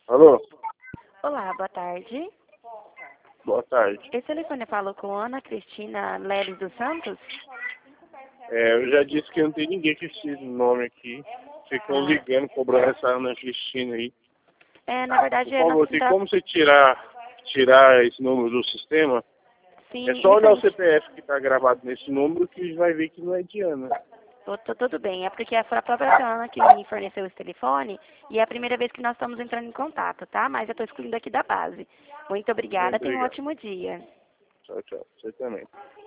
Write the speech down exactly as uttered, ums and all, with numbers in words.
Alô? Olá, boa tarde. Boa tarde. Esse telefone falou com Ana Cristina Leles dos Santos? É, eu já disse que não tem ninguém com esse nome aqui. Ficam Ah. ligando, cobrando essa Ana Cristina aí. É, na verdade, Por é favor, nossa tem central... como você tirar, tirar esse número do sistema? Sim, É só olhar o infeliz- C P F que está gravado nesse número que vai ver que não é de Ana. Tô- tô- tudo bem. É porque foi a própria Ana que me forneceu esse telefone e é a primeira vez que nós estamos entrando em contato, tá? Mas eu estou excluindo aqui da base. Muito Bem, obrigada. Tenha um obrigado. ótimo dia. Tchau, tchau. Você também.